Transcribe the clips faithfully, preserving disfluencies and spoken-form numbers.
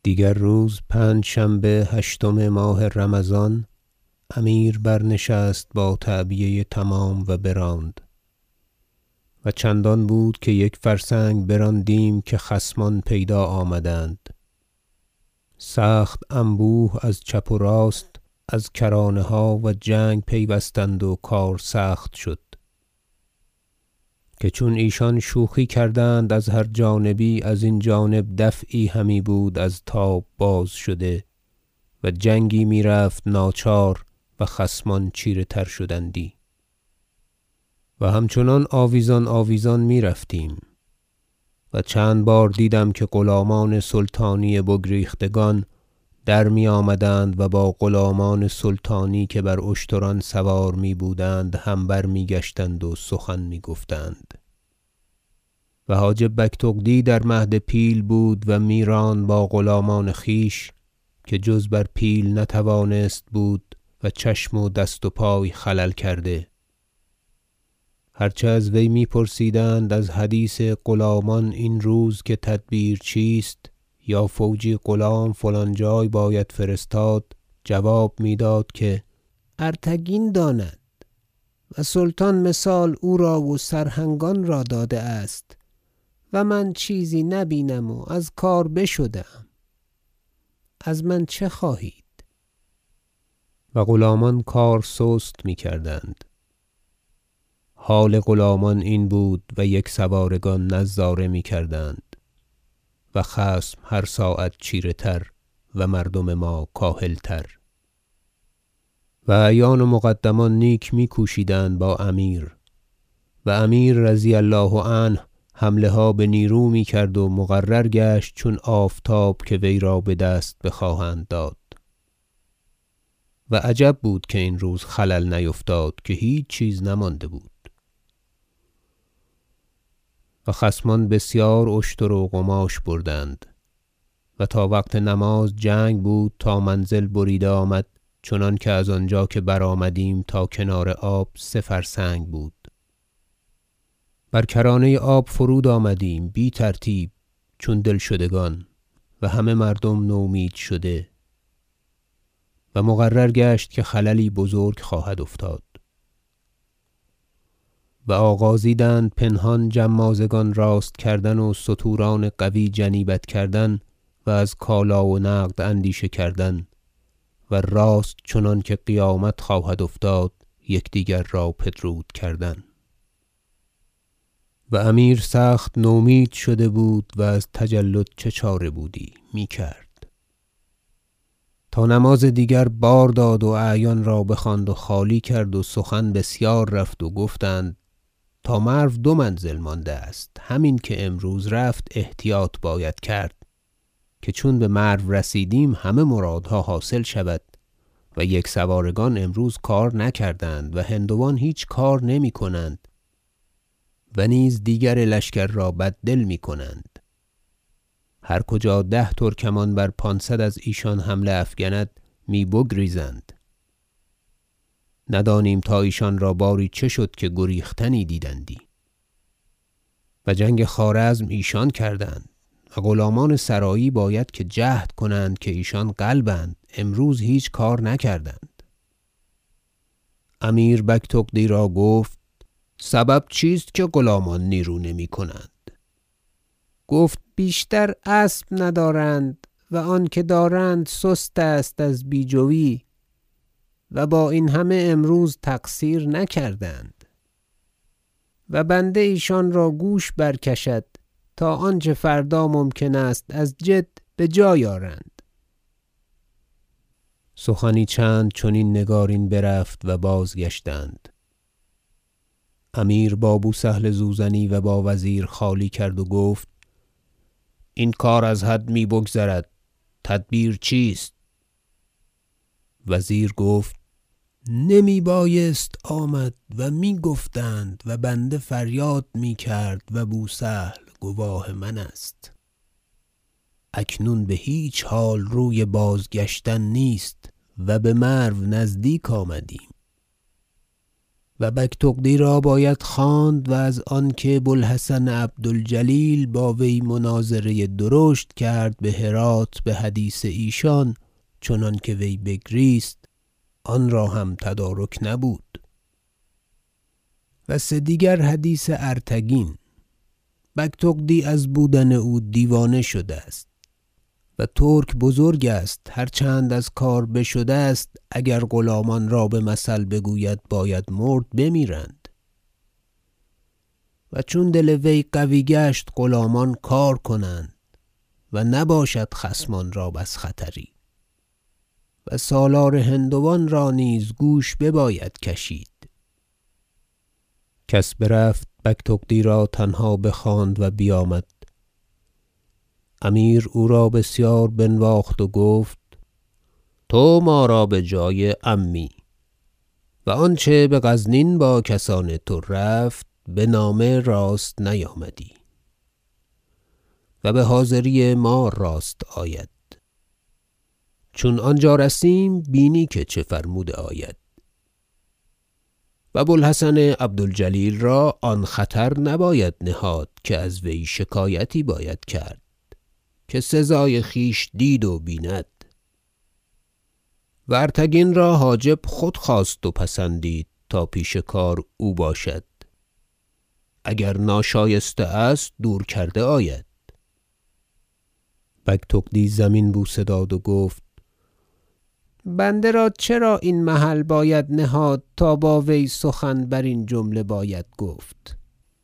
دیگر روز پنجشنبه هشتم ماه رمضان امیر برنشست با تعبیه تمام و براند و چندان بود که یک فرسنگ براندیم که خصمان پیدا آمدند سخت انبوه از چپ و راست از کرانه ها و جنگ پیوستند و کار سخت شد که چون ایشان شوخی کردند از هر جانبی ازین جانب دفعی همی بود از تاب باز شده و جنگی میرفت ناچار و خصمان چیره تر شدندی و همچنان آویزان آویزان میرفتیم و چند بار دیدم که غلامان سلطانی بگریختگان درمی آمدند و با غلامان سلطانی که بر اشتران سوار می بودند هم برمی گشتند و سخن می گفتند و حاجب بگتغدی در مهد پیل بود و میراند با غلامان خویش که جز بر پیل نتوانست بود و چشم و دست و پای خلل کرده هر چه از وی می پرسیدند از حدیث غلامان این روز که تدبیر چیست یا فوجی غلام فلان جای باید فرستاد جواب میداد که ارتگین داند و سلطان مثال او را و سرهنگان را داده است و من چیزی نبینم و از کار بشده ام از من چه خواهید و غلامان کار سست میکردند حال غلامان این بود و یکسوارگان نظاره میکردند و خصم هر ساعت چیره تر و مردم ما کاهل تر و اعیان و مقدمان نیک میکوشیدند با امیر و امیر رضی الله عنه حمله ها بنیرو میکرد و مقرر گشت چون آفتاب که وی را بدست بخواهند داد و عجب بود که این روز خلل نیفتاد که هیچ چیز نمانده بود و خصمان بسیار اشتر و قماش بردند و تا وقت نماز جنگ بود تا منزل بریده آمد چنانکه از آنجا که برآمدیم تا کنار آب سه فرسنگ بود بر کرانه آب فرود آمدیم بی ترتیب چون دلشدگان و همه مردم نومید شده و مقرر گشت که خللی بزرگ خواهد افتاد و آغازیدند پنهان جمازگان راست کردن و ستوران قوی جنیبت کردن و از کالا و نقد اندیشه کردن و راست چنانکه قیامت خواهد افتاد یکدیگر را پدرود کردن و امیر سخت نومید شده بود و از تجلد چه چاره بودی میکرد تا نماز دیگر بار داد و اعیان را بخواند و خالی کرد و سخن بسیار رفت و گفتند تا مرو دو منزل مانده است همین که امروز رفت احتیاط باید کرد که چون بمرو رسیدیم همه مرادها حاصل شود و یکسوارگان امروز کار نکردند و هندوان هیچ کار نمی کنند و نیز دیگر لشکر را بددل می کنند هر کجا ده ترکمان بر پانصد از ایشان حمله افگند می بگریزند ندانیم تا ایشان را باری چه شد که گریختنی دیدندی و جنگ خوارزم ایشان کردند و غلامان سرایی باید که جهد کنند که ایشان قلبند امروز هیچ کار نکردند امیر بگتغدی را گفت سبب چیست که غلامان نیرو نمی کنند گفت بیشتر اسب ندارند و آنکه دارند سست است از بی جوی و با این همه امروز تقصیر نکردند و بنده ایشان را گوش برکشد تا آنچه فردا ممکن است از جد بجای آرند سخنی چند چنین نگارین برفت و بازگشتند امیر با بو سهل زوزنی و با وزیر خالی کرد و گفت این کار از حد می بگذرد تدبیر چیست وزیر گفت نمی بایست آمد و می گفتند و بنده فریاد می کرد و بو سهل گواه من است اکنون بهیچ حال روی بازگشتن نیست و بمرو نزدیک آمدیم و بگتغدی را باید خواند و از آنکه بوالحسن عبدالجلیل با وی مناظره درشت کرد به هرات به حدیث ایشان چنانکه وی بگریست آن را هم تدارک نبود. و سه دیگر حدیث ارتگین. بگتغدی از بودن او دیوانه شده است و ترک بزرگ است، هرچند از کار بشده است اگر غلامان را به مثل بگوید باید مرد بمیرند. و چون دل وی قوی گشت غلامان کار کنند و نباشد خصمان را بس خطری. و سالار هندوان را نیز گوش بباید کشید. کس برفت بگتغدی را تنها بخواند و بیامد. امیر او را بسیار بنواخت و گفت تو ما را به جای عمی و آنچه به غزنین با کسان تو رفت به نامه راست نیامدی و به حاضری ما راست آید. چون آنجا رسیم بینی که چه فرموده آید. و بوالحسن عبدالجلیل را آن خطر نباید نهاد که از وی شکایتی باید کرد که سزای خویش دید و بیند. و ارتگین را حاجب خود خواست و پسندید تا پیش کار او باشد، اگر ناشایسته است دور کرده آید. بگتغدی زمین بوسه داد و گفت بنده را چرا این محل باید نهاد تا با وی سخن برین جمله باید گفت؟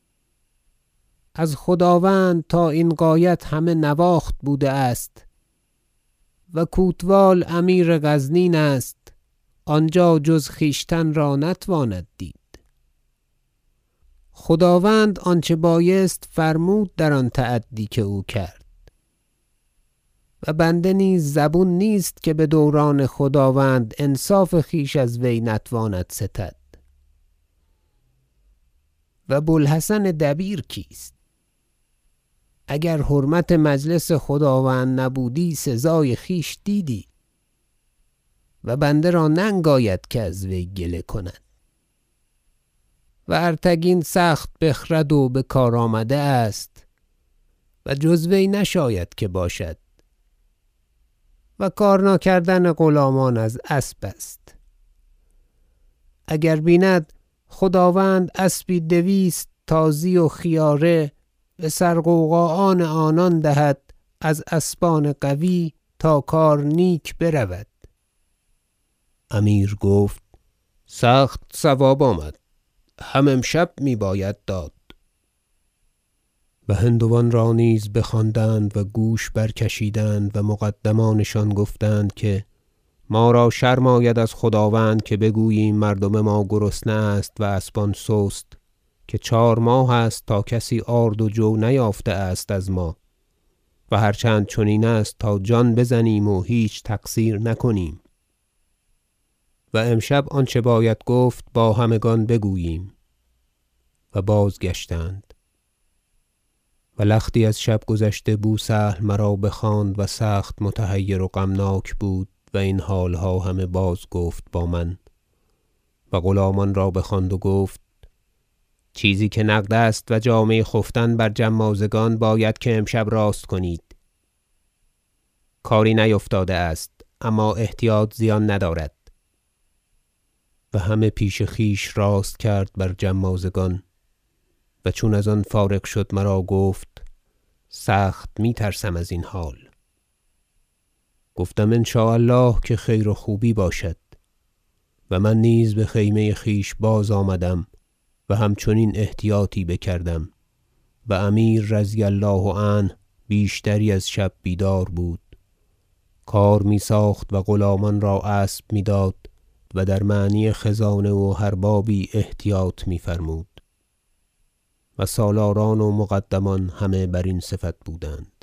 از خداوند تا این غایت همه نواخت بوده است و کوتوال امیر غزنین است، آنجا جز خویشتن را نتواند دید. خداوند آنچه بایست فرمود در آن تعدی که او کرد و بنده نیز زبون نیست که به دوران خداوند انصاف خویش از وی نتواند ستد. و بوالحسن دبیر کیست؟ اگر حرمت مجلس خداوند نبودی سزای خویش دیدی و بنده را ننگ آید که از وی گله کند. و ارتگین سخت بخرد و به کار آمده است و جز وی نشاید که باشد و کار ناکردن غلامان از اسب است. اگر بیند خداوند اسبی دویست تازی و خیاره به سرغوغاان آنان دهد از اسبان قوی تا کار نیک برود. امیر گفت سخت صواب آمد، هم امشب می باید داد. و هندوان را نیز بخواندند و گوش برکشیدند و مقدمانشان گفتند که ما را شرم آید از خداوند که بگوییم مردم ما گرسنه است و اسبان سست که چهار ماه است تا کسی آرد و جو نیافته است از ما و هرچند چنین است تا جان بزنیم و هیچ تقصیر نکنیم. و امشب آنچه باید گفت با همگان بگوییم. و بازگشتند. و لختی از شب گذشته بوسهل مرا بخواند و سخت متحیر و غمناک بود و این حالها همه باز گفت با من. و غلامان را بخواند و گفت چیزی که نقد است و جامه خفتن بر جمازگان باید که امشب راست کنید. کاری نیفتاده است اما احتیاط زیان ندارد. و همه پیش خویش راست کرد بر جمازگان. و چون از آن فارغ شد مرا گفت سخت می ترسم از این حال. گفتم ان شاء الله که خیر و خوبی باشد. و من نیز به خیمه خویش باز آمدم و همچنین احتیاطی بکردم و امیر رضی الله عنه بیشتری از شب بیدار بود، کار می ساخت و غلامان را اسب می داد و در معنی خزانه و هر بابی احتیاط می فرمود و سالاران و مقدمان همه برین صفت بودند.